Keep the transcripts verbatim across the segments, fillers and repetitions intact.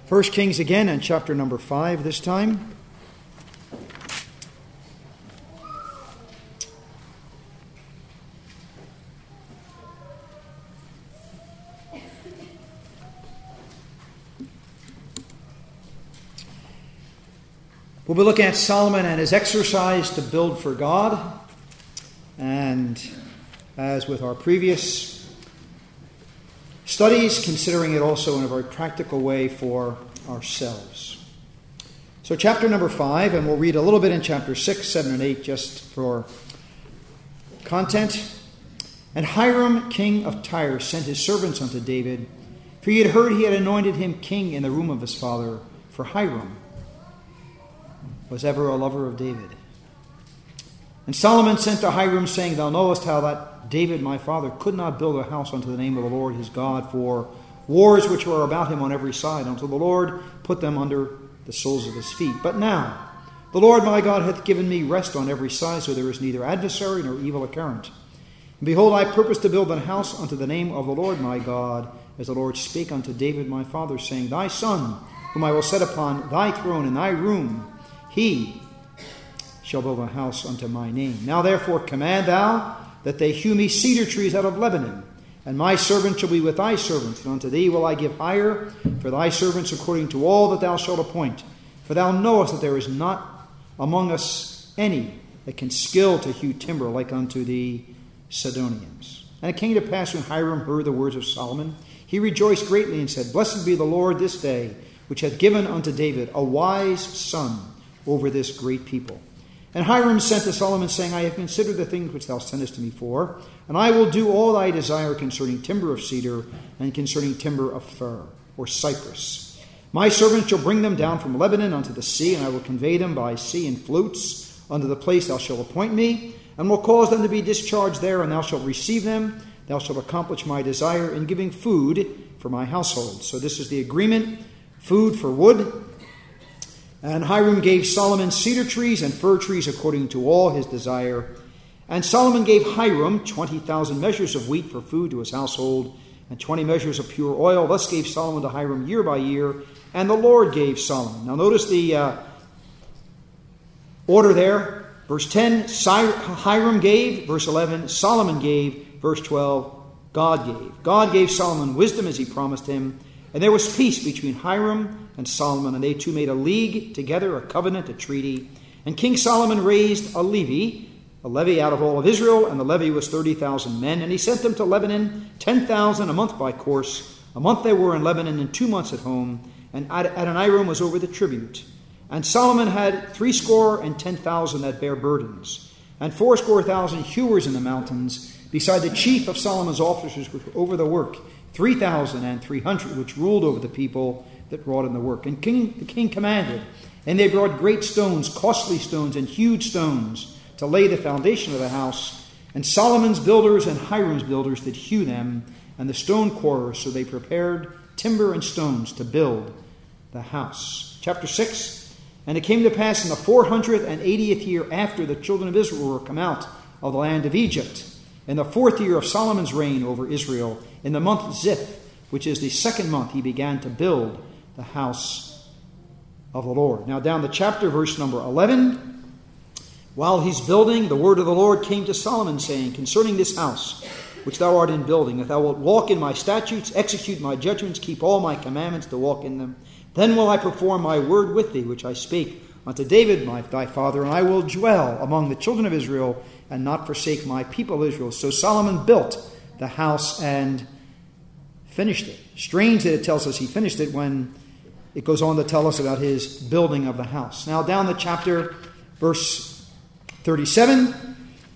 First Kings again, and chapter number five this time. We'll be looking at Solomon and his exercise to build for God. And as with our previous studies, considering it also in a very practical way for ourselves. So chapter number five, and we'll read a little bit in chapter six, seven, and eight just for content. And Hiram, king of Tyre, sent his servants unto David, for he had heard he had anointed him king in the room of his father. For Hiram was ever a lover of David. And Solomon sent to Hiram, saying, Thou knowest how that David my father could not build a house unto the name of the Lord his God, for wars which were about him on every side, until the Lord put them under the soles of his feet. But now the Lord my God hath given me rest on every side, so there is neither adversary nor evil occurrent. And behold, I purpose to build an house unto the name of the Lord my God, as the Lord spake unto David my father, saying, Thy son, whom I will set upon thy throne in thy room, he shall build a house unto my name. Now therefore command thou that they hew me cedar trees out of Lebanon, and my servant shall be with thy servants, and unto thee will I give hire for thy servants according to all that thou shalt appoint. For thou knowest that there is not among us any that can skill to hew timber like unto the Sidonians. And it came to pass when Hiram heard the words of Solomon, he rejoiced greatly and said, Blessed be the Lord this day, which hath given unto David a wise son over this great people. And Hiram sent to Solomon, saying, I have considered the things which thou sendest to me for, and I will do all thy desire concerning timber of cedar and concerning timber of fir or cypress. My servant shall bring them down from Lebanon unto the sea, and I will convey them by sea in flutes unto the place thou shalt appoint me, and will cause them to be discharged there, and thou shalt receive them. Thou shalt accomplish my desire in giving food for my household. So this is the agreement, food for wood. And Hiram gave Solomon cedar trees and fir trees according to all his desire. And Solomon gave Hiram twenty thousand measures of wheat for food to his household, and twenty measures of pure oil. Thus gave Solomon to Hiram year by year, and the Lord gave Solomon. Now notice the uh, order there. Verse ten, Hiram gave. Verse eleven, Solomon gave. Verse twelve, God gave. God gave Solomon wisdom as he promised him. And there was peace between Hiram and Solomon, and they two made a league together, a covenant, a treaty. And King Solomon raised a levy, a levy out of all of Israel, and the levy was thirty thousand men. And he sent them to Lebanon, ten thousand a month by course. A month they were in Lebanon, and two months at home. And Adoniram was over the tribute. And Solomon had threescore and ten thousand that bare burdens, and fourscore thousand hewers in the mountains, beside the chief of Solomon's officers which were over the work, three thousand and three hundred, which ruled over the people that wrought in the work. And king, the king commanded, and they brought great stones, costly stones, and huge stones, to lay the foundation of the house. And Solomon's builders and Hiram's builders did hew them, and the stone quarrers, so they prepared timber and stones to build the house. Chapter six, And it came to pass in the four hundred and eightieth year after the children of Israel were come out of the land of Egypt, in the fourth year of Solomon's reign over Israel, in the month Ziph, which is the second month, he began to build the house of the Lord. Now down to chapter, verse number eleven. While he's building, the word of the Lord came to Solomon, saying, Concerning this house which thou art in building, if thou wilt walk in my statutes, execute my judgments, keep all my commandments to walk in them, then will I perform my word with thee, which I spake unto David my thy father, and I will dwell among the children of Israel, and not forsake my people Israel. So Solomon built the house and finished it. Strange that it tells us he finished it when it goes on to tell us about his building of the house. Now down the chapter, verse thirty-seven.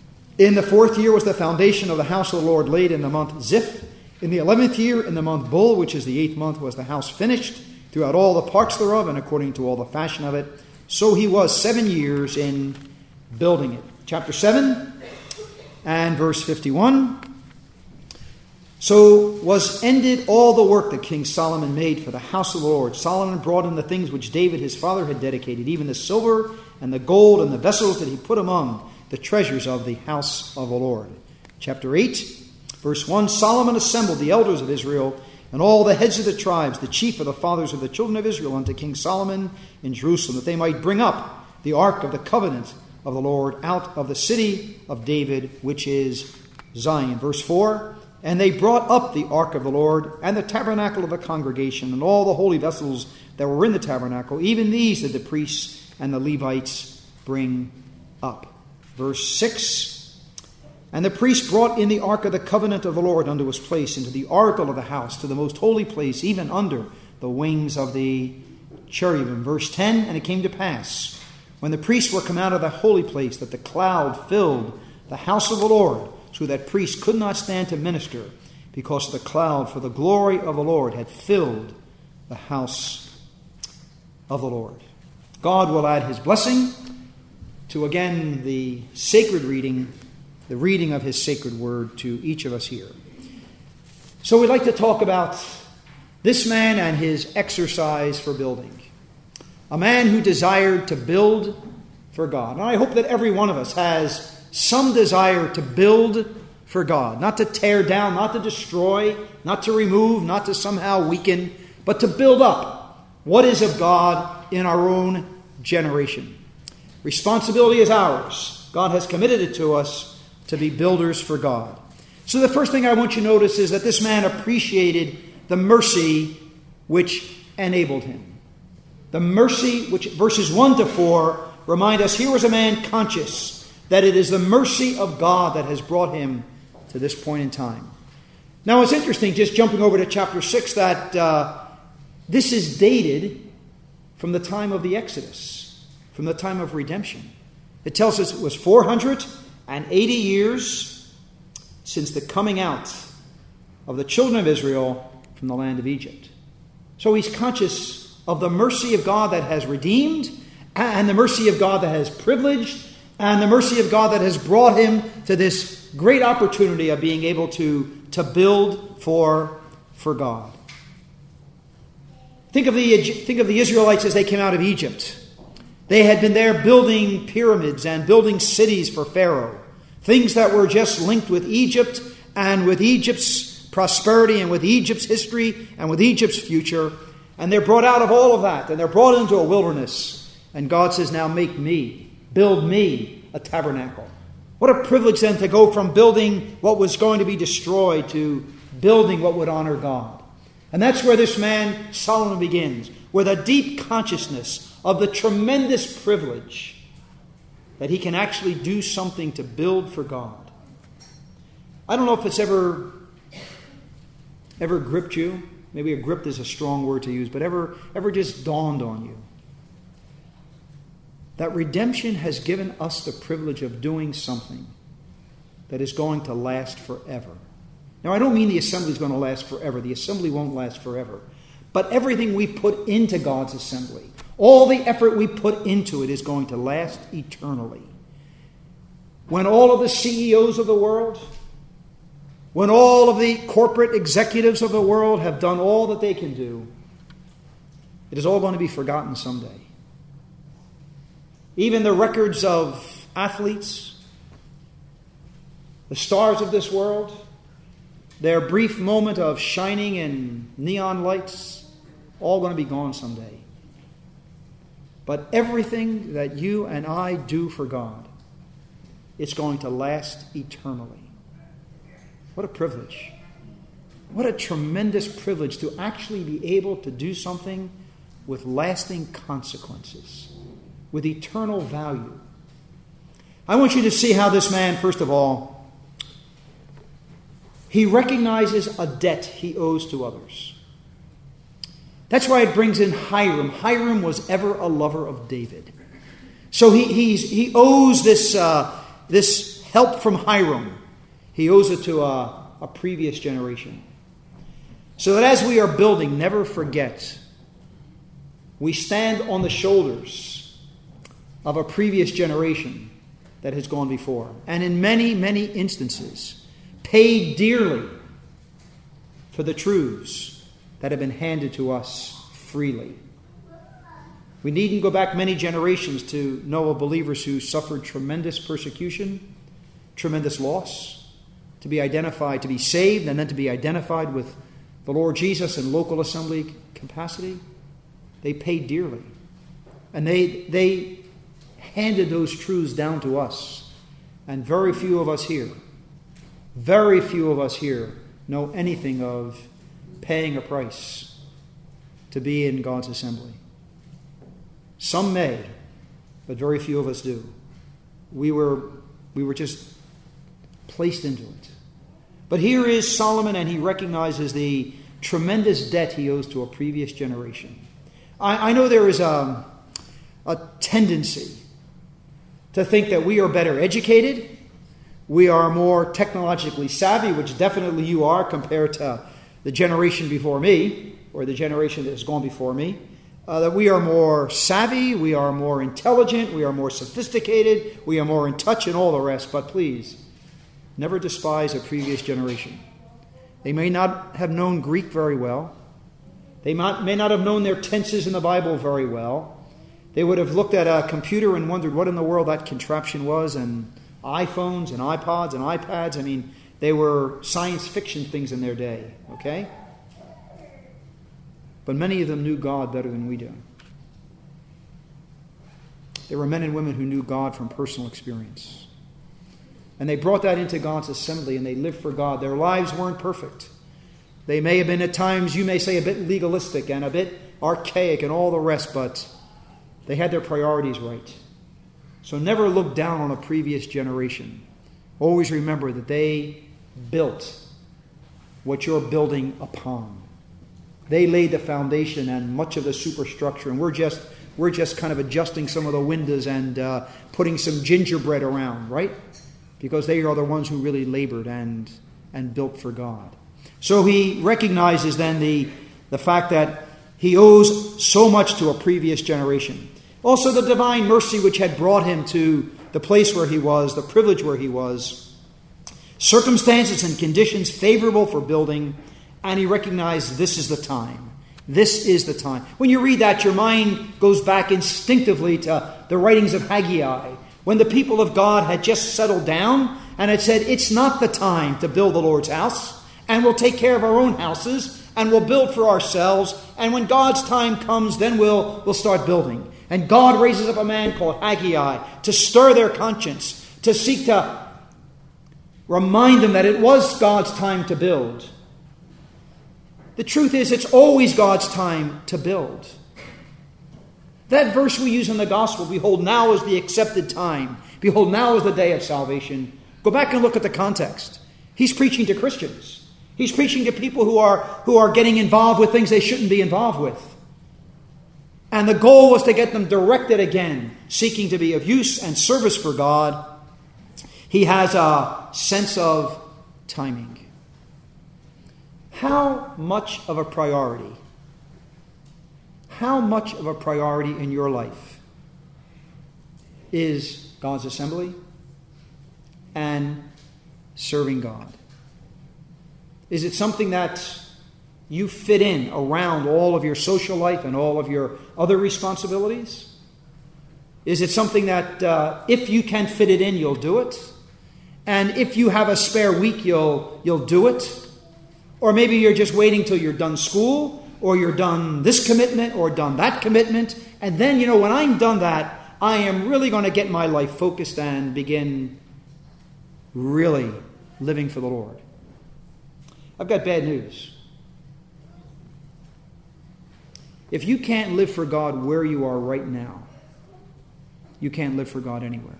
In the fourth year was the foundation of the house of the Lord laid in the month Ziph. In the eleventh year, in the month Bul, which is the eighth month, was the house finished throughout all the parts thereof, and according to all the fashion of it. So he was seven years in building it. Chapter seven and verse fifty-one. So was ended all the work that King Solomon made for the house of the Lord. Solomon brought in the things which David his father had dedicated, even the silver and the gold and the vessels that he put among the treasures of the house of the Lord. Chapter eight, verse one. Solomon assembled the elders of Israel and all the heads of the tribes, the chief of the fathers of the children of Israel, unto King Solomon in Jerusalem, that they might bring up the ark of the covenant of the Lord out of the city of David, which is Zion. Verse four, and they brought up the ark of the Lord and the tabernacle of the congregation and all the holy vessels that were in the tabernacle. Even these did the priests and the Levites bring up. Verse six, and the priest brought in the ark of the covenant of the Lord unto his place, into the oracle of the house, to the most holy place, even under the wings of the cherubim. Verse ten, and it came to pass, when the priests were come out of the holy place, that the cloud filled the house of the Lord, so that priest could not stand to minister, because of the cloud, for the glory of the Lord had filled the house of the Lord. God will add his blessing to, again, the sacred reading, the reading of his sacred word to each of us here. So we'd like to talk about this man and his exercise for building. A man who desired to build for God. And I hope that every one of us has some desire to build for God. Not to tear down, not to destroy, not to remove, not to somehow weaken, but to build up what is of God in our own generation. Responsibility is ours. God has committed it to us to be builders for God. So the first thing I want you to notice is that this man appreciated the mercy which enabled him. The mercy which, verses one to four, remind us here was a man conscious that it is the mercy of God that has brought him to this point in time. Now it's interesting, just jumping over to chapter six, that uh, this is dated from the time of the Exodus, from the time of redemption. It tells us it was four hundred eighty years since the coming out of the children of Israel from the land of Egypt. So he's conscious of the mercy of God that has redeemed, and the mercy of God that has privileged, and the mercy of God that has brought him to this great opportunity of being able to, to build for, for God. Think of the think of the Israelites as they came out of Egypt. They had been there building pyramids and building cities for Pharaoh. Things that were just linked with Egypt and with Egypt's prosperity and with Egypt's history and with Egypt's future. And they're brought out of all of that, and they're brought into a wilderness. And God says, now make me, build me a tabernacle. What a privilege then to go from building what was going to be destroyed to building what would honor God. And that's where this man, Solomon, begins, with a deep consciousness of the tremendous privilege that he can actually do something to build for God. I don't know if it's ever, ever gripped you. Maybe a gripped is a strong word to use, but ever, ever just dawned on you that redemption has given us the privilege of doing something that is going to last forever. Now, I don't mean the assembly is going to last forever. The assembly won't last forever. But everything we put into God's assembly, all the effort we put into it, is going to last eternally. When all of the C E Os of the world, when all of the corporate executives of the world have done all that they can do, it is all going to be forgotten someday. Even the records of athletes, the stars of this world, their brief moment of shining in neon lights, all going to be gone someday. But everything that you and I do for God, it's going to last eternally. What a privilege. What a tremendous privilege to actually be able to do something with lasting consequences, with eternal value. I want you to see how this man, first of all, he recognizes a debt he owes to others. That's why it brings in Hiram. Hiram was ever a lover of David. So he he's, he owes this, uh, this help from Hiram. He owes it to a, a previous generation. So that as we are building, never forget, we stand on the shoulders of a previous generation that has gone before. And in many, many instances, paid dearly for the truths that have been handed to us freely. We needn't go back many generations to know of believers who suffered tremendous persecution, tremendous loss, to be identified, to be saved, and then to be identified with the Lord Jesus in local assembly capacity, they paid dearly. And they, they handed those truths down to us. And very few of us here, very few of us here know anything of paying a price to be in God's assembly. Some may, but very few of us do. We were, we were just placed into it. But here is Solomon, and he recognizes the tremendous debt he owes to a previous generation. I, I know there is a, a tendency to think that we are better educated, we are more technologically savvy, which definitely you are compared to the generation before me, or the generation that has gone before me. Uh, that we are more savvy, we are more intelligent, we are more sophisticated, we are more in touch and all the rest. But please, never despise a previous generation. They may not have known Greek very well. They might, may not have known their tenses in the Bible very well. They would have looked at a computer and wondered what in the world that contraption was, and iPhones and iPods and iPads. I mean, they were science fiction things in their day, okay? But many of them knew God better than we do. There were men and women who knew God from personal experience. And they brought that into God's assembly, and they lived for God. Their lives weren't perfect. They may have been at times, you may say, a bit legalistic and a bit archaic and all the rest, but they had their priorities right. So never look down on a previous generation. Always remember that they built what you're building upon. They laid the foundation and much of the superstructure, and we're just we're just kind of adjusting some of the windows and uh, putting some gingerbread around, right? Because they are the ones who really labored and and built for God. So he recognizes then the the fact that he owes so much to a previous generation. Also the divine mercy which had brought him to the place where he was, the privilege where he was, circumstances and conditions favorable for building. And he recognized this is the time. This is the time. When you read that, your mind goes back instinctively to the writings of Haggai, when the people of God had just settled down and had said, it's not the time to build the Lord's house, and we'll take care of our own houses, and we'll build for ourselves, and when God's time comes, then we'll, we'll start building. And God raises up a man called Haggai to stir their conscience, to seek to remind them that it was God's time to build. The truth is, it's always God's time to build. That verse we use in the gospel, behold, now is the accepted time. Behold, now is the day of salvation. Go back and look at the context. He's preaching to Christians. He's preaching to people who are, who are getting involved with things they shouldn't be involved with. And the goal was to get them directed again, seeking to be of use and service for God. He has a sense of timing. How much of a priority, how much of a priority in your life is God's assembly and serving God? Is it something that you fit in around all of your social life and all of your other responsibilities? Is it something that uh, if you can fit it in, you'll do it? And if you have a spare week, you'll you'll do it? Or maybe you're just waiting till you're done school, or you're done this commitment, or done that commitment. And then, you know, when I'm done that, I am really going to get my life focused and begin really living for the Lord. I've got bad news. If you can't live for God where you are right now, you can't live for God anywhere.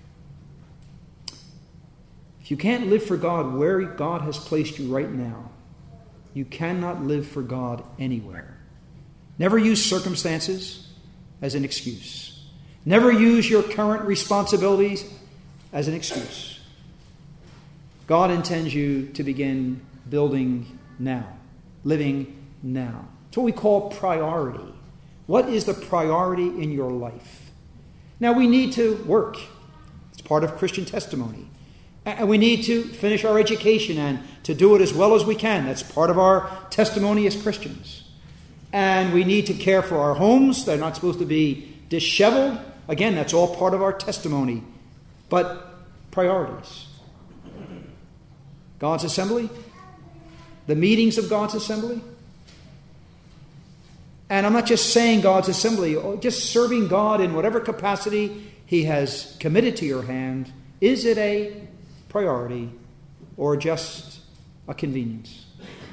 If you can't live for God where God has placed you right now, you cannot live for God anywhere. Never use circumstances as an excuse. Never use your current responsibilities as an excuse. God intends you to begin building now, living now. It's what we call priority. What is the priority in your life? Now, we need to work. It's part of Christian testimony. And we need to finish our education and to do it as well as we can. That's part of our testimony as Christians. And we need to care for our homes. They're not supposed to be disheveled. Again, that's all part of our testimony. But priorities. God's assembly the meetings of God's assembly? And I'm not just saying God's assembly, just serving God in whatever capacity He has committed to your hand. Is it a priority or just a convenience?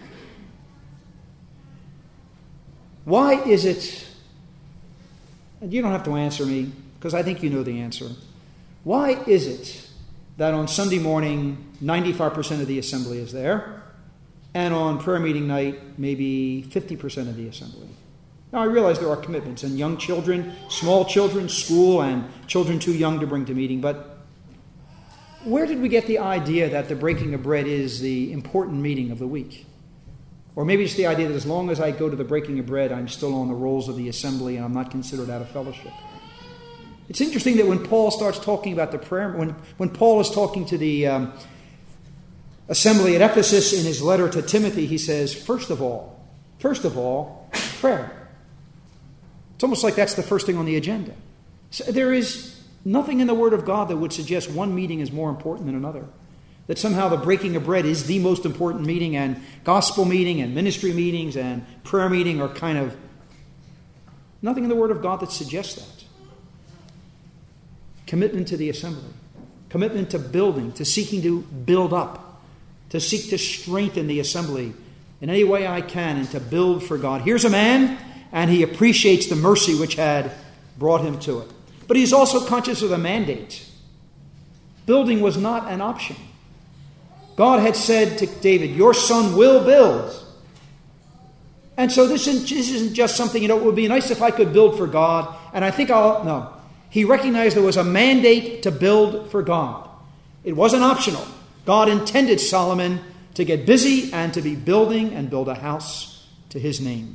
Why is it, and you don't have to answer me because I think you know the answer. Why is it that on Sunday morning ninety-five percent of the assembly is there and on prayer meeting night maybe fifty percent of the assembly? Now I realize there are commitments and young children, small children, school, and children too young to bring to meeting, but where did we get the idea that the breaking of bread is the important meeting of the week? Or maybe it's the idea that as long as I go to the breaking of bread, I'm still on the rolls of the assembly and I'm not considered out of fellowship. It's interesting that when Paul starts talking about the prayer, when, when Paul is talking to the um, assembly at Ephesus in his letter to Timothy, he says, first of all, first of all, prayer. It's almost like that's the first thing on the agenda. So there is nothing in the Word of God that would suggest one meeting is more important than another. That somehow the breaking of bread is the most important meeting, and gospel meeting and ministry meetings and prayer meeting are kind of nothing in the Word of God that suggests that. Commitment to the assembly. Commitment to building, to seeking to build up, to seek to strengthen the assembly in any way I can and to build for God. Here's a man, and he appreciates the mercy which had brought him to it. But he's also conscious of the mandate. Building was not an option. God had said to David, your son will build. And so this isn't, this isn't just something, you know, it would be nice if I could build for God. And I think I'll, no. He recognized there was a mandate to build for God. It wasn't optional. God intended Solomon to get busy and to be building and build a house to his name.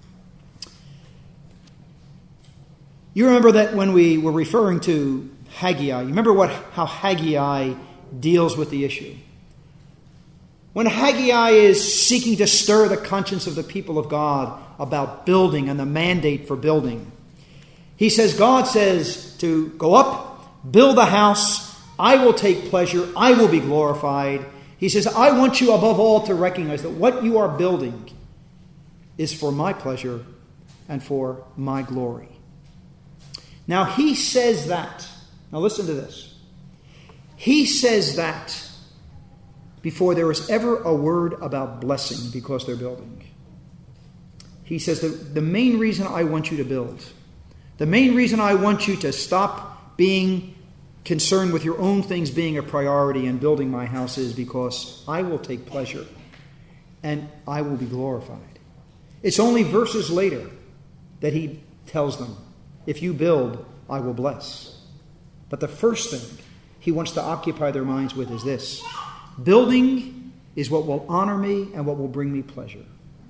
You remember that when we were referring to Haggai, you remember what how Haggai deals with the issue. When Haggai is seeking to stir the conscience of the people of God about building and the mandate for building, he says, God says to go up, build a house, I will take pleasure, I will be glorified. He says, I want you above all to recognize that what you are building is for my pleasure and for my glory. Now he says that. Now listen to this. He says that before there is ever a word about blessing because they're building. He says that the main reason I want you to build, the main reason I want you to stop being concerned with your own things being a priority and building my house is because I will take pleasure and I will be glorified. It's only verses later that he tells them, if you build, I will bless. But the first thing he wants to occupy their minds with is this. Building is what will honor me and what will bring me pleasure.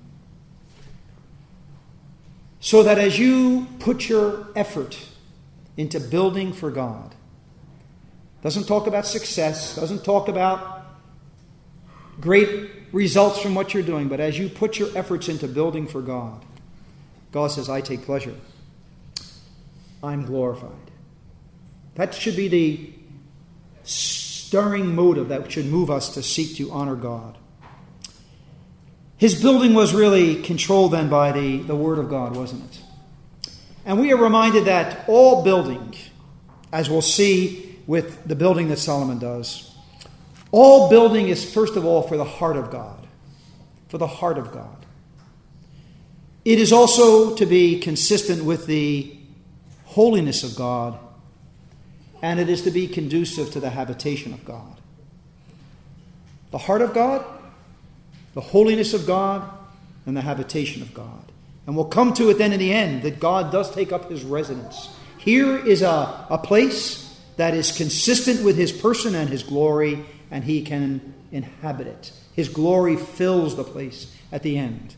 So that as you put your effort into building for God, doesn't talk about success, doesn't talk about great results from what you're doing, but as you put your efforts into building for God, God says, I take pleasure. I'm glorified. That should be the stirring motive that should move us to seek to honor God. His building was really controlled then by the, the Word of God, wasn't it? And we are reminded that all building, as we'll see with the building that Solomon does, all building is first of all for the heart of God. For the heart of God. It is also to be consistent with the holiness of God, and it is to be conducive to the habitation of God. The heart of God, the holiness of God, and the habitation of God. And we'll come to it then in the end that God does take up his residence. Here is a, a place that is consistent with his person and his glory, and he can inhabit it. His glory fills the place at the end.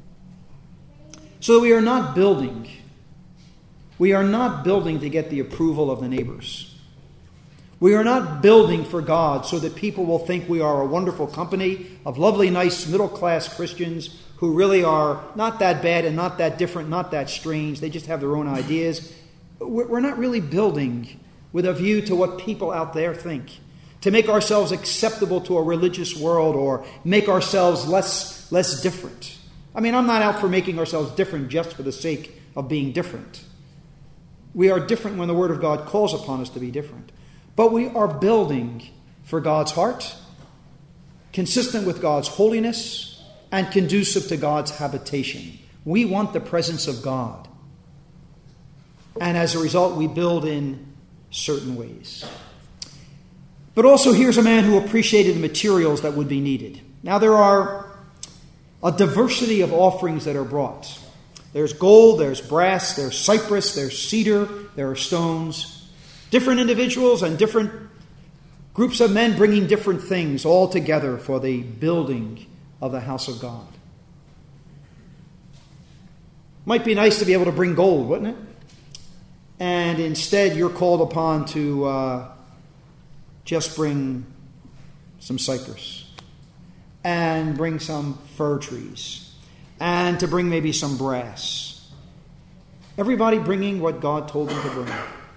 So that we are not building We are not building to get the approval of the neighbors. We are not building for God so that people will think we are a wonderful company of lovely, nice, middle-class Christians who really are not that bad and not that different, not that strange. They just have their own ideas. We're not really building with a view to what people out there think. to make ourselves acceptable to a religious world or make ourselves less, less different. I mean, I'm not out for making ourselves different just for the sake of being different. We are different when the Word of God calls upon us to be different. But we are building for God's heart, consistent with God's holiness, and conducive to God's habitation. We want the presence of God. And as a result, we build in certain ways. But also, here's a man who appreciated the materials that would be needed. Now, there are a diversity of offerings that are brought. There's gold, there's brass, there's cypress, there's cedar, there are stones. Different individuals and different groups of men bringing different things all together for the building of the house of God. Might be nice to be able to bring gold, wouldn't it? And instead you're called upon to uh, just bring some cypress and bring some fir trees and to bring maybe some brass. Everybody bringing what God told them to bring.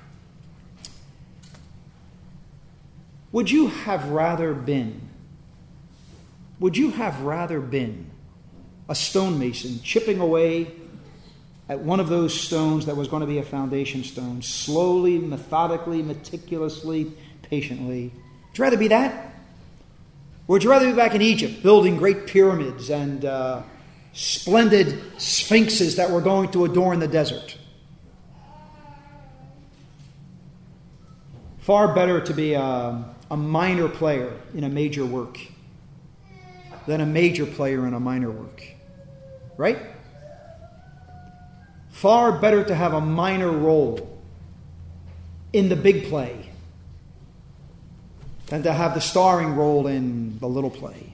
Would you have rather been, would you have rather been a stonemason chipping away at one of those stones that was going to be a foundation stone, slowly, methodically, meticulously, patiently? Would you rather be that? Or would you rather be back in Egypt, building great pyramids and uh, splendid sphinxes that were going to adorn the desert? Far better to be a, a minor player in a major work than a major player in a minor work. Right? Far better to have a minor role in the big play than to have the starring role in the little play.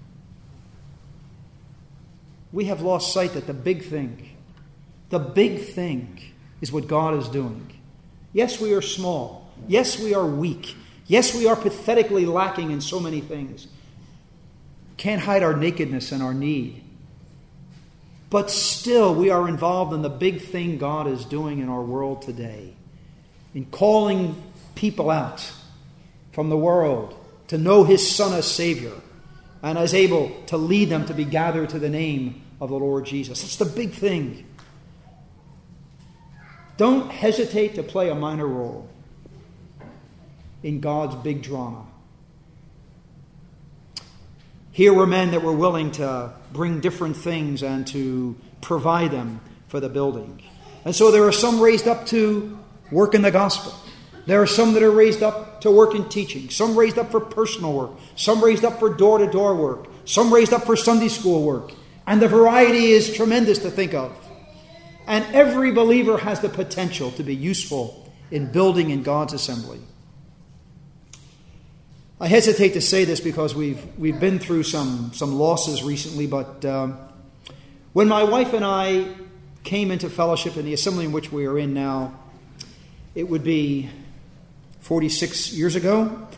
We have lost sight that the big thing, the big thing is what God is doing. Yes, we are small. Yes, we are weak. Yes, we are pathetically lacking in so many things. Can't hide our nakedness and our need. But still, we are involved in the big thing God is doing in our world today. In calling people out from the world to know His Son as Savior and as able to lead them to be gathered to the name of the Lord Jesus. It's the big thing. Don't hesitate to play a minor role in God's big drama. Here were men that were willing to bring different things and to provide them for the building. And so there are some raised up to work in the gospel. There are some that are raised up to work in teaching. Some raised up for personal work. Some raised up for door-to-door work. Some raised up for Sunday school work. And the variety is tremendous to think of. And every believer has the potential to be useful in building in God's assembly. I hesitate to say this because we've we've been through some, some losses recently, but um, when my wife and I came into fellowship in the assembly in which we are in now, it would be forty-six years ago.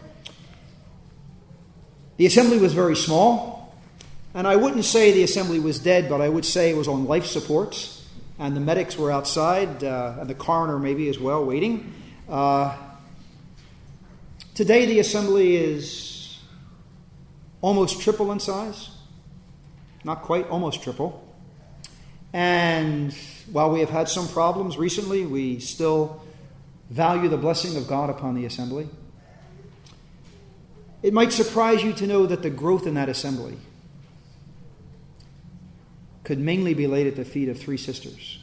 The assembly was very small, and I wouldn't say the assembly was dead, but I would say it was on life support, and the medics were outside, uh, and the coroner maybe as well, waiting. Uh, Today, the assembly is almost triple in size. Not quite, almost triple. And while we have had some problems recently, we still value the blessing of God upon the assembly. It might surprise you to know that the growth in that assembly could mainly be laid at the feet of three sisters.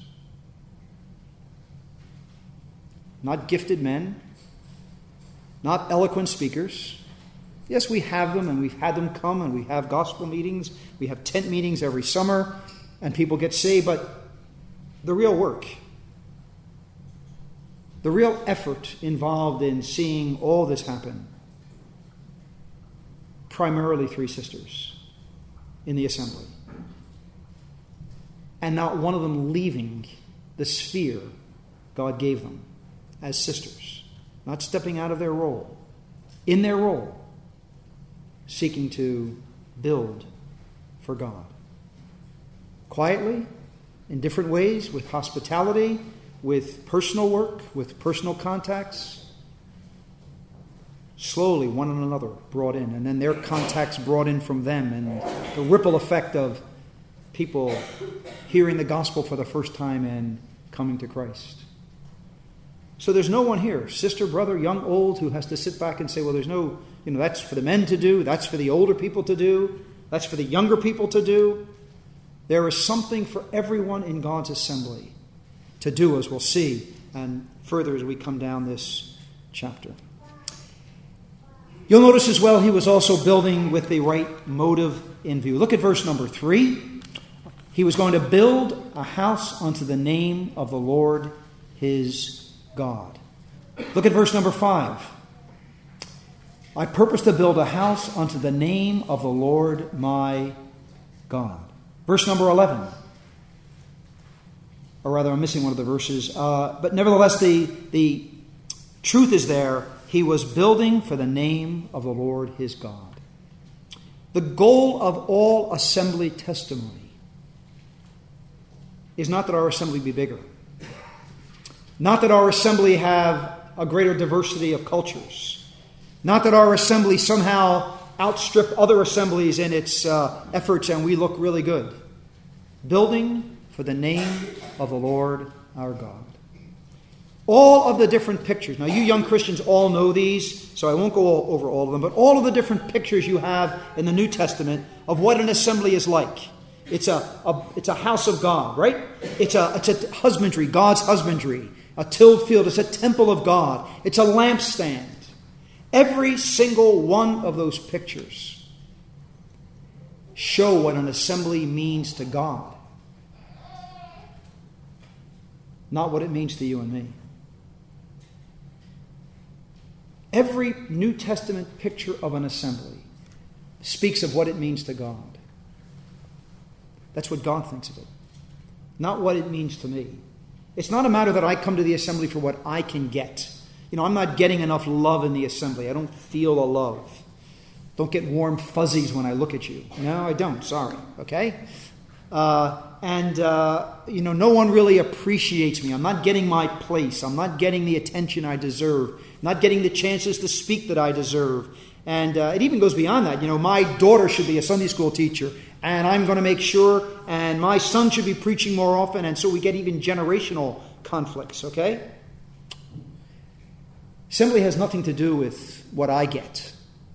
Not gifted men. Not eloquent speakers. Yes, we have them, and we've had them come, and we have gospel meetings. We have tent meetings every summer, and people get saved. But the real work, the real effort involved in seeing all this happen, primarily three sisters in the assembly. And not one of them leaving the sphere God gave them as sisters. Not stepping out of their role, in their role, seeking to build for God. Quietly, in different ways, with hospitality, with personal work, with personal contacts. slowly one and another brought in, and then their contacts brought in from them, and the ripple effect of people hearing the gospel for the first time and coming to Christ. So there's no one here, sister, brother, young, old, who has to sit back and say, well, there's no, you know, that's for the men to do, that's for the older people to do, that's for the younger people to do. There is something for everyone in God's assembly to do, as we'll see, and further as we come down this chapter. You'll notice as well he was also building with the right motive in view. Look at verse number three. He was going to build a house unto the name of the Lord his God. Look at verse number five. I purpose to build a house unto the name of the Lord my God. Verse number eleven. Or rather, I'm missing one of the verses. Uh, but nevertheless, the, the truth is there. He was building for the name of the Lord his God. The goal of all assembly testimony is not that our assembly be bigger. Not that our assembly have a greater diversity of cultures. Not that our assembly somehow outstrip other assemblies in its uh, efforts and we look really good. Building for the name of the Lord our God. All of the different pictures. Now, you young Christians all know these, so I won't go all, over all of them, but all of the different pictures you have in the New Testament of what an assembly is like. It's a, a it's a house of God, right? It's a it's a husbandry, God's husbandry. A tilled field. It's a temple of God. It's a lampstand. Every single one of those pictures show what an assembly means to God. Not what it means to you and me. Every New Testament picture of an assembly speaks of what it means to God. That's what God thinks of it. Not what it means to me. It's not a matter that I come to the assembly for what I can get. You know, I'm not getting enough love in the assembly. I don't feel a love. Don't get warm fuzzies when I look at you. No, I don't. Sorry. Okay? Uh, and, uh, you know, no one really appreciates me. I'm not getting my place. I'm not getting the attention I deserve. I'm not getting the chances to speak that I deserve. And uh, it even goes beyond that. You know, my daughter should be a Sunday school teacher, and I'm going to make sure, and my son should be preaching more often, and so we get even generational conflicts, okay? Assembly has nothing to do with what I get.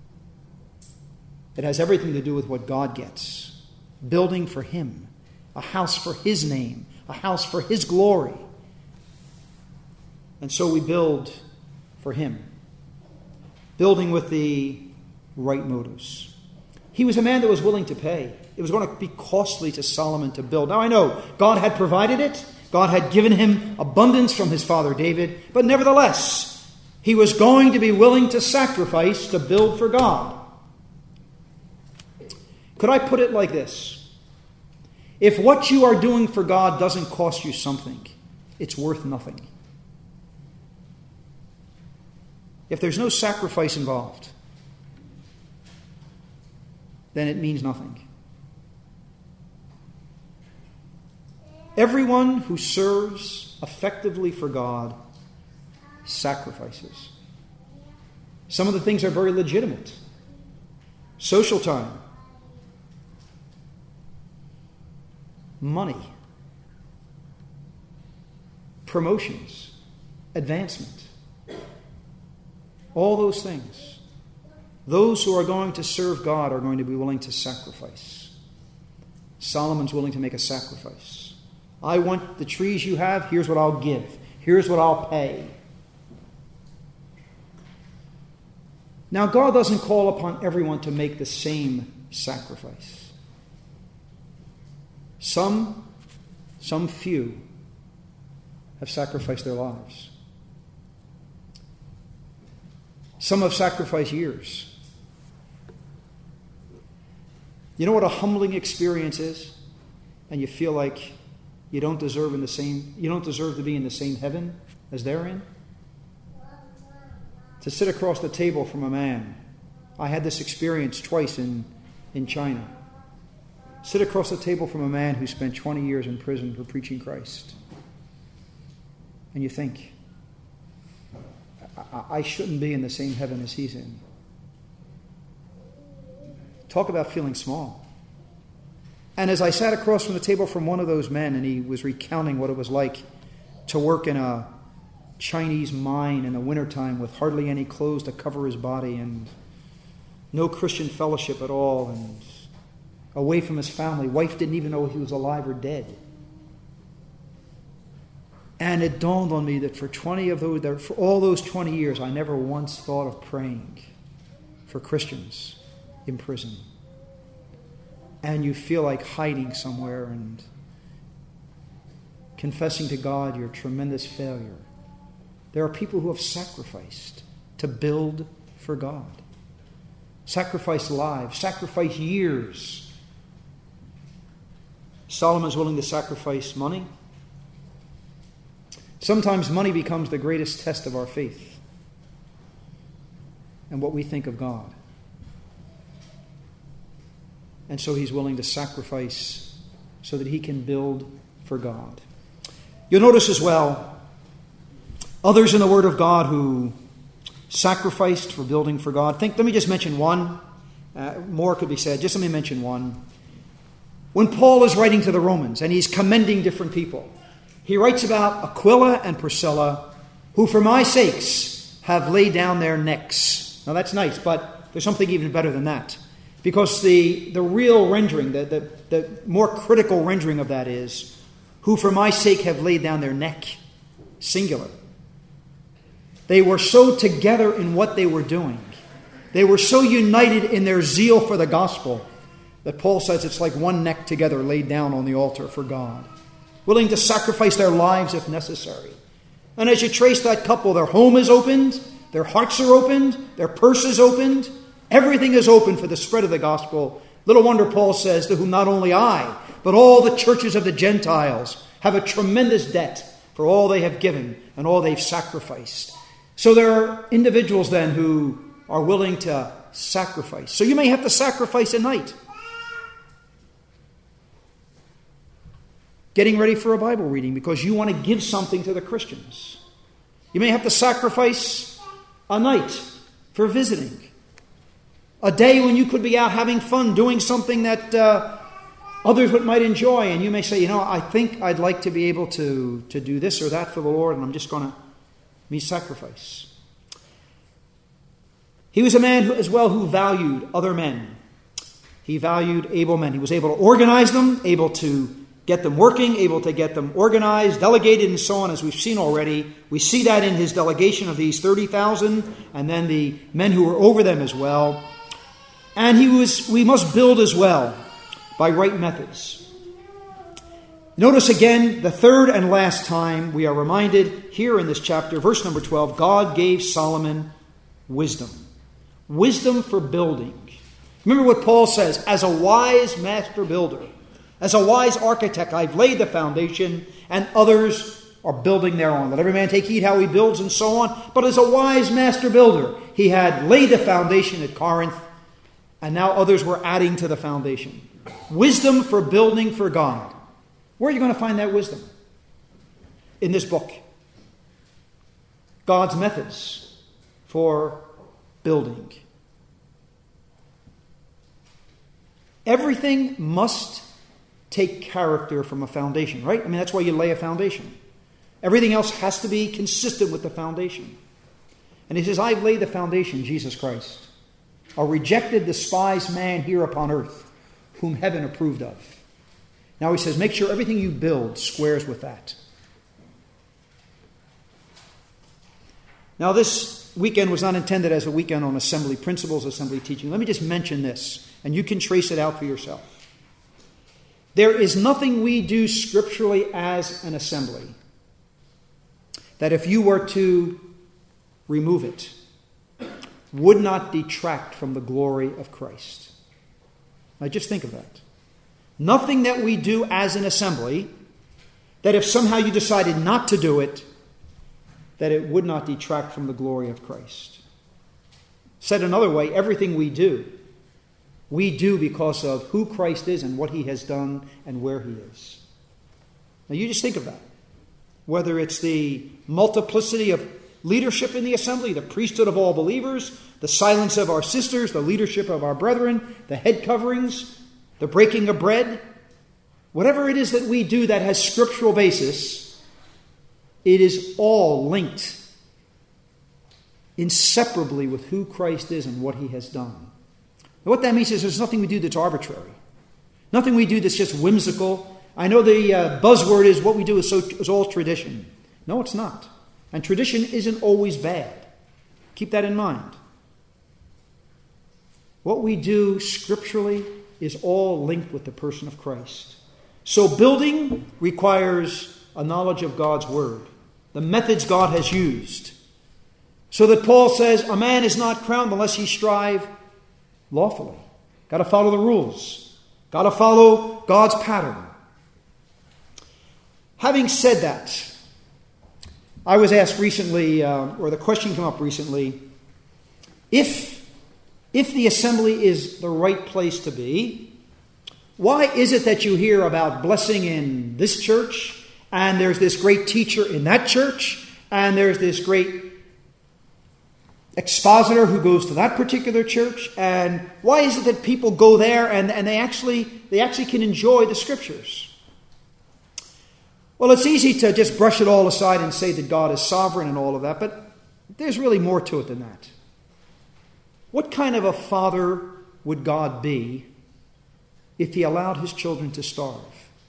It has everything to do with what God gets. Building for Him. A house for His name. A house for His glory. And so we build for Him. Building with the right motives. He was a man that was willing to pay. It was going to be costly to Solomon to build. Now I know God had provided it. God had given him abundance from his father David. But nevertheless, he was going to be willing to sacrifice to build for God. Could I put it like this? If what you are doing for God doesn't cost you something, it's worth nothing. If there's no sacrifice involved, then it means nothing. Everyone who serves effectively for God sacrifices. Some of the things are very legitimate. Social time. Money. Promotions. Advancement. All those things. Those who are going to serve God are going to be willing to sacrifice. Solomon's willing to make a sacrifice. I want the trees you have, here's what I'll give. Here's what I'll pay. Now, God doesn't call upon everyone to make the same sacrifice. Some, some few, have sacrificed their lives. Some have sacrificed years. You know what a humbling experience is? And you feel like you don't deserve in the same, you don't deserve to be in the same heaven as they're in? To sit across the table from a man. I had this experience twice in, in China. Sit across the table from a man who spent twenty years in prison for preaching Christ. And you think, I, I shouldn't be in the same heaven as he's in. Talk about feeling small. And as I sat across from the table from one of those men, and he was recounting what it was like to work in a Chinese mine in the wintertime with hardly any clothes to cover his body and no Christian fellowship at all, and away from his family. Wife didn't even know if he was alive or dead. And it dawned on me that for twenty of those, for all those twenty years, I never once thought of praying for Christians in prison. And you feel like hiding somewhere and confessing to God your tremendous failure. There are people who have sacrificed to build for God. Sacrifice lives, sacrifice years. Solomon is willing to sacrifice money. Sometimes money becomes the greatest test of our faith and what we think of God. And so he's willing to sacrifice so that he can build for God. You'll notice as well others in the Word of God who sacrificed for building for God. Think. Let me just mention one. Uh, more could be said. Just let me mention one. When Paul is writing to the Romans and he's commending different people, he writes about Aquila and Priscilla, who for my sakes have laid down their necks. Now that's nice, but there's something even better than that. Because the, the real rendering, the, the, the more critical rendering of that is, who for my sake have laid down their neck. Singular. They were so together in what they were doing. They were so united in their zeal for the gospel that Paul says it's like one neck together laid down on the altar for God. Willing to sacrifice their lives if necessary. And as you trace that couple, their home is opened, their hearts are opened, their purse is opened, everything is open for the spread of the gospel. Little wonder Paul says, to whom not only I, but all the churches of the Gentiles have a tremendous debt for all they have given and all they've sacrificed. So there are individuals then who are willing to sacrifice. So you may have to sacrifice a night. Getting ready for a Bible reading because you want to give something to the Christians. You may have to sacrifice a night for visiting. A day when you could be out having fun, doing something that uh, others might enjoy. And you may say, you know, I think I'd like to be able to, to do this or that for the Lord, and I'm just going to me sacrifice. He was a man who, as well who valued other men. He valued able men. He was able to organize them, able to get them working, able to get them organized, delegated, and so on, as we've seen already. We see that in his delegation of these thirty thousand, and then the men who were over them as well. And he was. we must build as well by right methods. Notice again, the third and last time we are reminded here in this chapter, verse number twelve, God gave Solomon wisdom. Wisdom for building. Remember what Paul says, as a wise master builder, as a wise architect, I've laid the foundation, and others are building thereon. Let every man take heed how he builds, and so on. But as a wise master builder, he had laid the foundation at Corinth, and now others were adding to the foundation. Wisdom for building for God. Where are you going to find that wisdom? In this book. God's methods for building. Everything must take character from a foundation, right? I mean, that's why you lay a foundation. Everything else has to be consistent with the foundation. And he says, I've laid the foundation, Jesus Christ, a rejected, despised man here upon earth, whom heaven approved of. Now he says, make sure everything you build squares with that. Now this weekend was not intended as a weekend on assembly principles, assembly teaching. Let me just mention this, and you can trace it out for yourself. There is nothing we do scripturally as an assembly that if you were to remove it, would not detract from the glory of Christ. Now just think of that. Nothing that we do as an assembly, that if somehow you decided not to do it, that it would not detract from the glory of Christ. Said another way, everything we do, we do because of who Christ is and what he has done and where he is. Now you just think of that. Whether it's the multiplicity of leadership in the assembly, the priesthood of all believers, the silence of our sisters, the leadership of our brethren, the head coverings, the breaking of bread. Whatever it is that we do that has scriptural basis, it is all linked inseparably with who Christ is and what he has done. And what that means is there's nothing we do that's arbitrary. Nothing we do that's just whimsical. I know the uh, buzzword is what we do is, so, is all tradition. No, it's not. And tradition isn't always bad. Keep that in mind. What we do scripturally is all linked with the person of Christ. So building requires a knowledge of God's word, the methods God has used. So that Paul says, a man is not crowned unless he strive lawfully. Got to follow the rules. Got to follow God's pattern. Having said that, I was asked recently, uh, or the question came up recently, if, if the assembly is the right place to be, why is it that you hear about blessing in this church, and there's this great teacher in that church, and there's this great expositor who goes to that particular church, and why is it that people go there and, and they actually they actually can enjoy the scriptures? Well, it's easy to just brush it all aside and say that God is sovereign and all of that, but there's really more to it than that. What kind of a father would God be if he allowed his children to starve?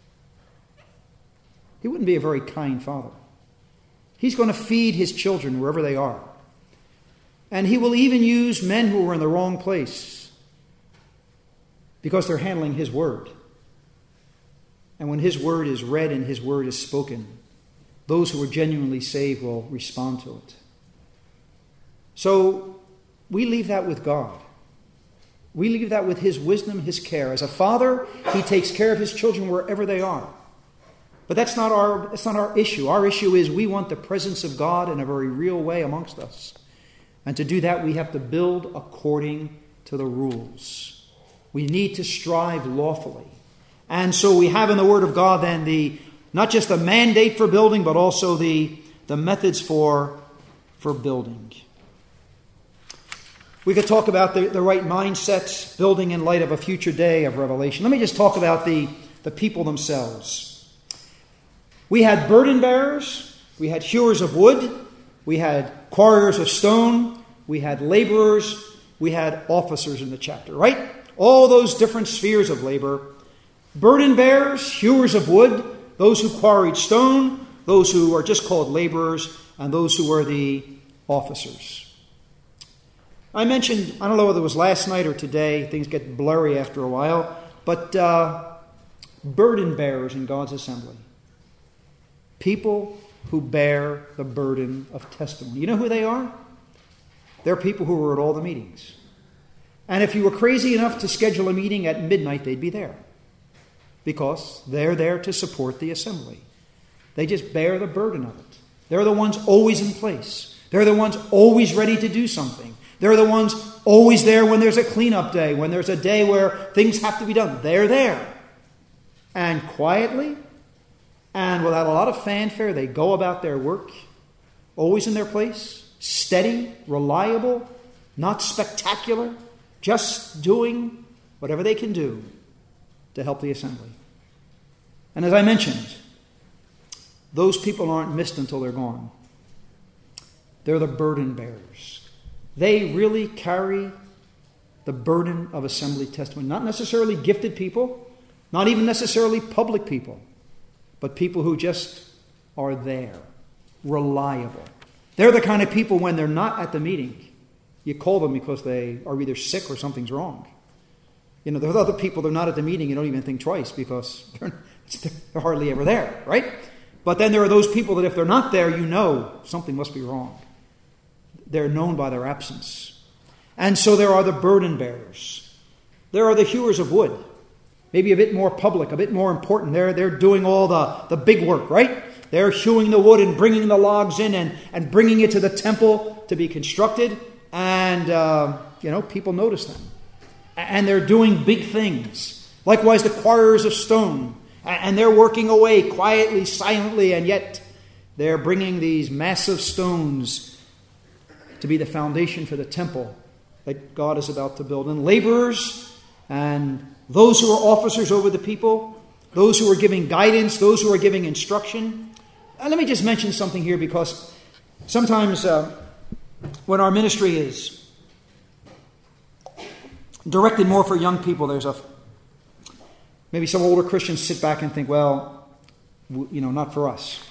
He wouldn't be a very kind father. He's going to feed his children wherever they are. And he will even use men who are in the wrong place because they're handling his word. And when his word is read and his word is spoken, those who are genuinely saved will respond to it. So we leave that with God. We leave that with his wisdom, his care. As a father, he takes care of his children wherever they are. But that's not our, that's not our issue. Our issue is we want the presence of God in a very real way amongst us. And to do that, we have to build according to the rules. We need to strive lawfully. And so we have in the Word of God then the not just the mandate for building, but also the, the methods for, for building. We could talk about the, the right mindset, building in light of a future day of revelation. Let me just talk about the, the people themselves. We had burden bearers, we had hewers of wood, we had quarriers of stone, we had laborers, we had officers in the chapter, right? All those different spheres of labor. Burden bearers, hewers of wood, those who quarried stone, those who are just called laborers, and those who were the officers. I mentioned, I don't know whether it was last night or today, things get blurry after a while, but uh, burden bearers in God's assembly. People who bear the burden of testimony. You know who they are? They're people who were at all the meetings. And if you were crazy enough to schedule a meeting at midnight, they'd be there. Because they're there to support the assembly. They just bear the burden of it. They're the ones always in place. They're the ones always ready to do something. They're the ones always there when there's a cleanup day, when there's a day where things have to be done. They're there. And quietly, and without a lot of fanfare, they go about their work, always in their place, steady, reliable, not spectacular, just doing whatever they can do to help the assembly. And as I mentioned, those people aren't missed until they're gone. They're the burden bearers. They really carry the burden of assembly testimony. Not necessarily gifted people, not even necessarily public people, but people who just are there, reliable. They're the kind of people when they're not at the meeting, you call them because they are either sick or something's wrong. You know, there are other people, they're not at the meeting, you don't even think twice because they're, they're hardly ever there, right? But then there are those people that if they're not there, you know something must be wrong. They're known by their absence. And so there are the burden bearers. There are the hewers of wood. Maybe a bit more public, a bit more important. They're, they're doing all the, the big work, right? They're hewing the wood and bringing the logs in and, and bringing it to the temple to be constructed. And, uh, you know, people notice them. And they're doing big things. Likewise, the quarriers of stone. And they're working away quietly, silently, and yet they're bringing these massive stones to be the foundation for the temple that God is about to build. And laborers and those who are officers over the people, those who are giving guidance, those who are giving instruction. And let me just mention something here, because sometimes uh, when our ministry is directed more for young people, there's a maybe some older Christians sit back and think, well, you know, not for us.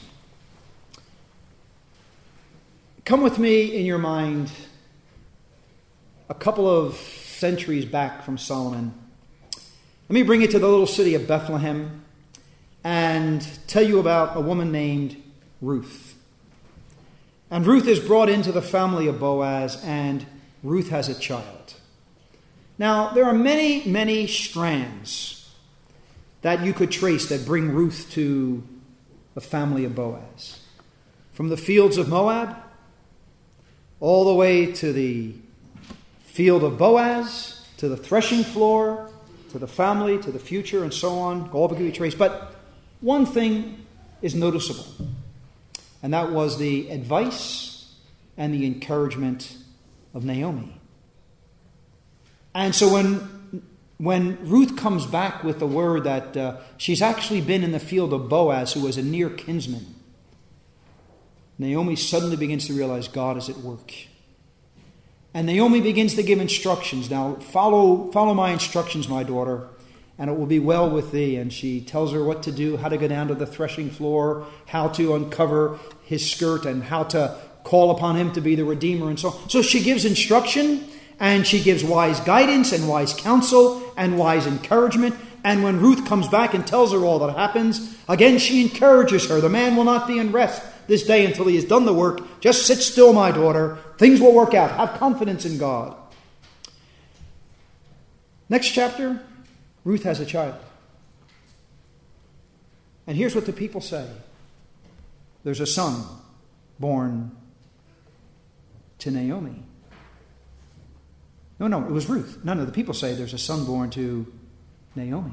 Come with me in your mind a couple of centuries back from Solomon. Let me bring you to the little city of Bethlehem and tell you about a woman named Ruth. And Ruth is brought into the family of Boaz, and Ruth has a child. Now, there are many, many strands that you could trace that bring Ruth to the family of Boaz. From the fields of Moab, all the way to the field of Boaz, to the threshing floor, to the family, to the future, and so on. All could be traced. But one thing is noticeable, and that was the advice and the encouragement of Naomi. And so when When Ruth comes back with the word that uh, she's actually been in the field of Boaz, who was a near kinsman, Naomi suddenly begins to realize God is at work. And Naomi begins to give instructions. Now, follow, follow my instructions, my daughter, and it will be well with thee. And she tells her what to do, how to go down to the threshing floor, how to uncover his skirt, and how to call upon him to be the Redeemer, and so on. So she gives instruction. And she gives wise guidance and wise counsel and wise encouragement. And when Ruth comes back and tells her all that happens, again she encourages her. The man will not be in rest this day until he has done the work. Just sit still, my daughter. Things will work out. Have confidence in God. Next chapter, Ruth has a child. And here's what the people say. There's a son born to Naomi. No, no, it was Ruth. None of the people say there's a son born to Naomi.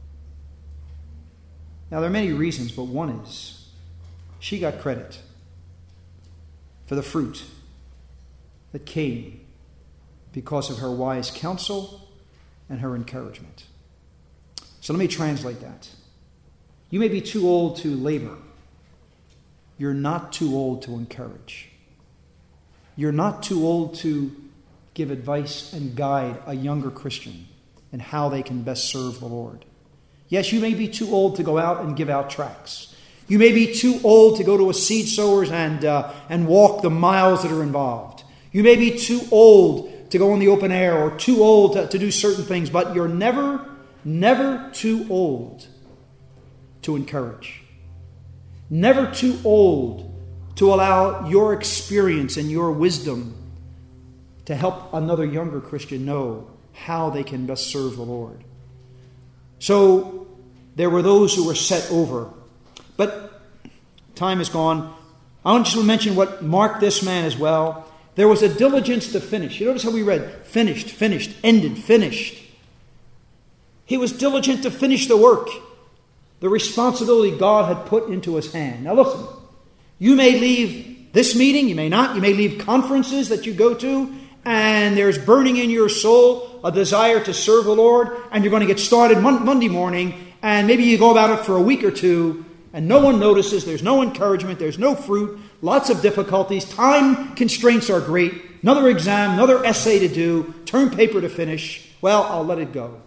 Now, there are many reasons, but one is she got credit for the fruit that came because of her wise counsel and her encouragement. So let me translate that. You may be too old to labor. You're not too old to encourage. You're not too old to give advice and guide a younger Christian in how they can best serve the Lord. Yes, you may be too old to go out and give out tracts. You may be too old to go to a seed sowers and uh, and walk the miles that are involved. You may be too old to go in the open air, or too old to, to do certain things, but you're never, never too old to encourage. Never too old to allow your experience and your wisdom to help another younger Christian know how they can best serve the Lord. So there were those who were set over. But time is gone. I want to just mention what marked this man as well. There was a diligence to finish. You notice how we read, finished, finished, ended, finished. He was diligent to finish the work, the responsibility God had put into his hand. Now listen, you may leave this meeting, you may not, you may leave conferences that you go to, and there's burning in your soul a desire to serve the Lord, and you're going to get started mon- Monday morning, and maybe you go about it for a week or two, and no one notices, there's no encouragement, there's no fruit, lots of difficulties, time constraints are great, another exam, another essay to do, term paper to finish. Well, I'll let it go.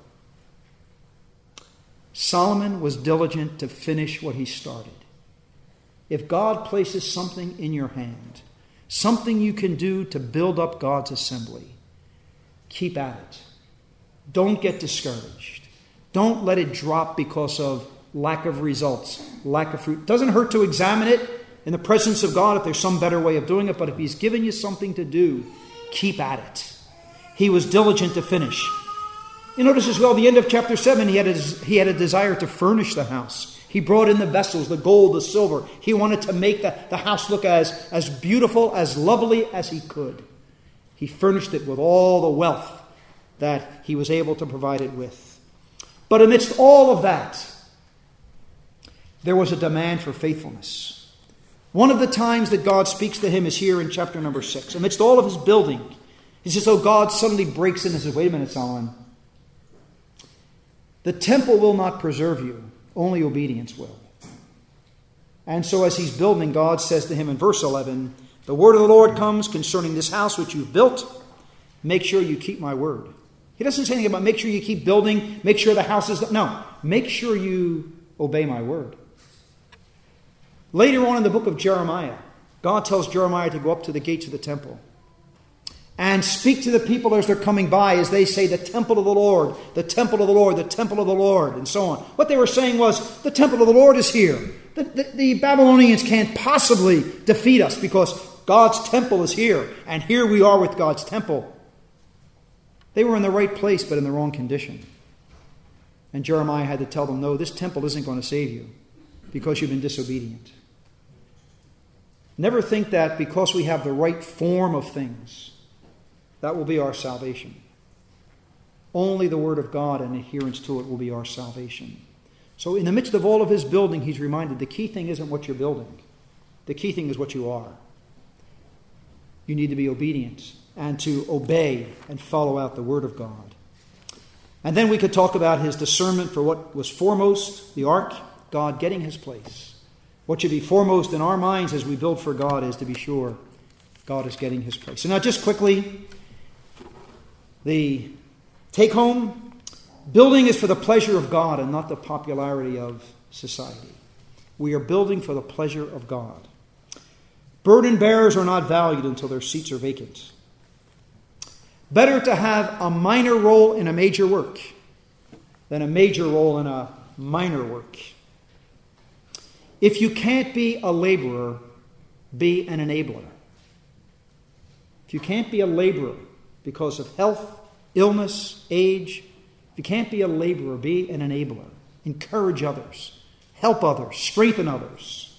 Solomon was diligent to finish what he started. If God places something in your hand, something you can do to build up God's assembly, keep at it. Don't get discouraged. Don't let it drop because of lack of results, lack of fruit. It doesn't hurt to examine it in the presence of God if there's some better way of doing it, but if he's given you something to do, keep at it. He was diligent to finish. You notice as well, the end of chapter seven, he had a, he had a desire to furnish the house. He brought in the vessels, the gold, the silver. He wanted to make the, the house look as, as beautiful, as lovely as he could. He furnished it with all the wealth that he was able to provide it with. But amidst all of that, there was a demand for faithfulness. One of the times that God speaks to him is here in chapter number six. Amidst all of his building, it's as though God suddenly breaks in and says, wait a minute, Solomon. The temple will not preserve you. Only obedience will. And so as he's building, God says to him in verse eleven, the word of the Lord comes concerning this house which you've built. Make sure you keep my word. He doesn't say anything about make sure you keep building, make sure the house is... No, make sure you obey my word. Later on in the book of Jeremiah, God tells Jeremiah to go up to the gates of the temple and speak to the people as they're coming by, as they say, the temple of the Lord, the temple of the Lord, the temple of the Lord, and so on. What they were saying was, the temple of the Lord is here. The, the, the Babylonians can't possibly defeat us because God's temple is here, and here we are with God's temple. They were in the right place, but in the wrong condition. And Jeremiah had to tell them, no, this temple isn't going to save you because you've been disobedient. Never think that because we have the right form of things, that will be our salvation. Only the Word of God and adherence to it will be our salvation. So in the midst of all of his building, he's reminded the key thing isn't what you're building. The key thing is what you are. You need to be obedient and to obey and follow out the Word of God. And then we could talk about his discernment for what was foremost, the ark, God getting his place. What should be foremost in our minds as we build for God is to be sure God is getting his place. So now just quickly, the take home, building is for the pleasure of God and not the popularity of society. We are building for the pleasure of God. Burden bearers are not valued until their seats are vacant. Better to have a minor role in a major work than a major role in a minor work. If you can't be a laborer, be an enabler. If you can't be a laborer because of health, illness, age, if you can't be a laborer, be an enabler. Encourage others. Help others. Strengthen others.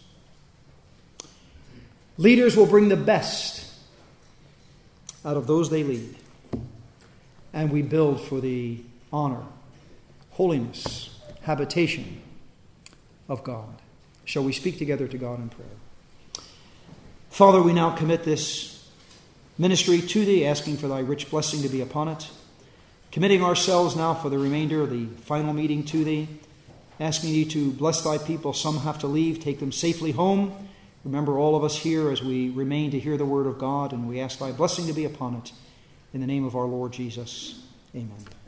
Leaders will bring the best out of those they lead. And we build for the honor, holiness, habitation of God. Shall we speak together to God in prayer? Father, we now commit this ministry to Thee, asking for Thy rich blessing to be upon it. Committing ourselves now for the remainder of the final meeting to Thee, asking Thee to bless Thy people. Some have to leave, take them safely home. Remember all of us here as we remain to hear the word of God, and we ask Thy blessing to be upon it. In the name of our Lord Jesus, amen.